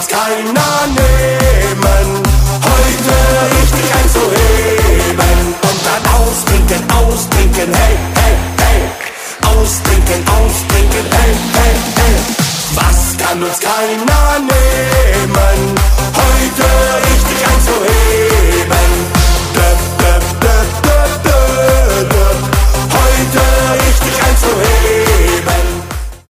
uns keiner nehmen. Heute richtig einzuheben und dann austrinken, hey, hey, hey. Austrinken, hey, hey, hey. Was kann uns keiner nehmen?